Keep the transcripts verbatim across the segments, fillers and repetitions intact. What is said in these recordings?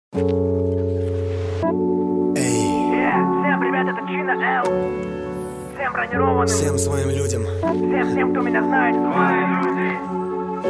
Эй. Всем привет, это Чина Л. Всем бронированным. Всем своим людям. Всем, всем, кто меня знает. Свои люди.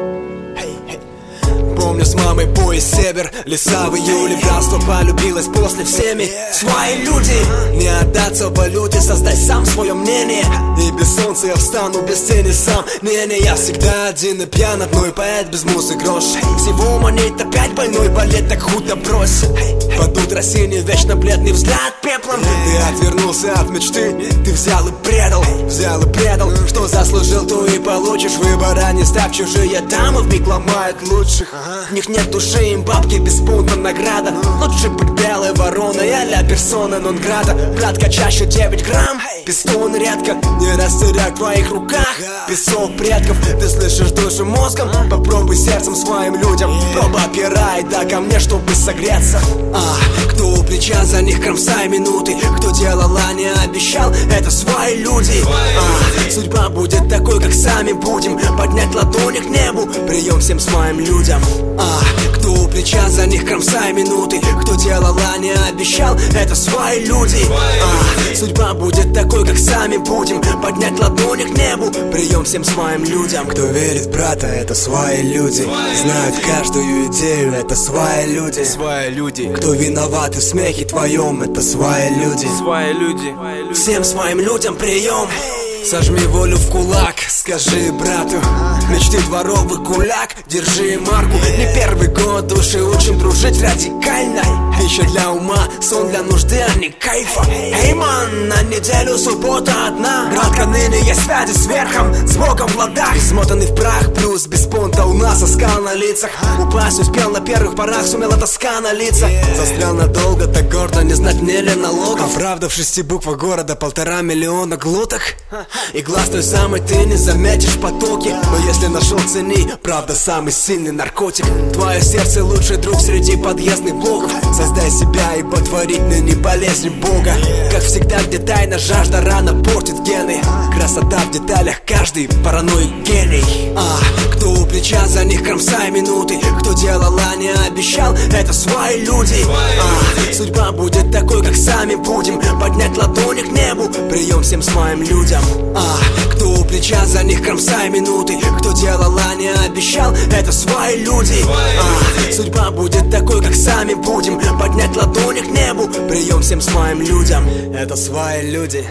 Помню с мамой поезд север, леса в июле. Братство полюбилось после всеми. Свои люди. Не отдаться валюте, создать сам свое мнение. И без солнца я встану, без тени сам. Не-не, я всегда один и пьян, одной поэт без музы грош. Всего монет опять больной балет, так худо брось. Под утро синий, вечно бледный взгляд пеплом. Ты отвернулся от мечты, ты взял и предал. Взял и предал, что заслужил, то и получишь. Выбора не ставь, чужие дамы вмиг ломают лучших. В них нет души, им бабки без пункта награда. Лучше быть белой вороной, а-ля персона нон-грата. Братка, чаще девять грамм, пистон редко. Не растеряй в твоих руках песок предков. Ты слышишь душу мозгом, попробуй сердцем своим людям. Проба опирай, да ко мне, чтобы согреться. А, кто у плеча, за них кромсай минуты. Кто делал, а не обещал, это свои люди. А, судьба будет такой, как сами будем. Поднять ладони к небу, прием всем своим людям. А, кто у плеча, за них кромсай минуты. Кто делал, а не обещал, это свои люди. А, судьба будет такой, как сами будем. Поднять ладони к небу, прием всем своим людям. Кто верит в брата, это свои люди. Знают каждую идею, это свои люди. Свои люди. Кто виноват в смехе твоем, это свои люди. Свои люди. Всем своим людям прием. Сожми волю в кулак, скажи брату. Мечты дворовый куляк, держи марку. Не первый год, души учим дружить радикально. Пища для ума, сон для нужды, а не кайфа. Эй, ман, на неделю суббота одна. Братка, ныне есть связи с верхом, с Богом в ладах. Измотанный в прах, плюс без понта у нас оскал на лицах. Упасть успел на первых порах, сумела тоска на лица. Застрял надолго, так гордо, не знать мне ли налогов. А правда в шести буквах города полтора миллиона глоток. И глаз той самый ты не заметишь в потоке. Но если нашел, цени, правда самый сильный наркотик. Твое сердце лучший друг среди подъездных блоков. Создай себя, ибо творить ныне болезнь Бога. Как всегда, где тайна, жажда рано портит гены. Красота в деталях, каждый параноик гений. А, кто у плеча, за них кромсай минуты. Кто делал, а не обещал, это свои люди. А, судьба будет такой, как сами будем. Поднять ладони к небу, прием всем своим людям. А, кто у плеча, за них кромсай минуты. Кто делал, а не обещал, это свои люди. А, судьба будет такой, как сами будем. Поднять ладони к небу, прием всем своим людям. Это свои люди.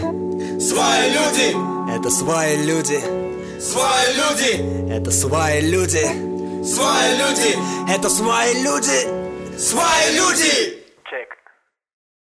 Свои люди. Это свои люди. Свои люди. Это свои люди. Свои люди. Это свои люди. Свои люди.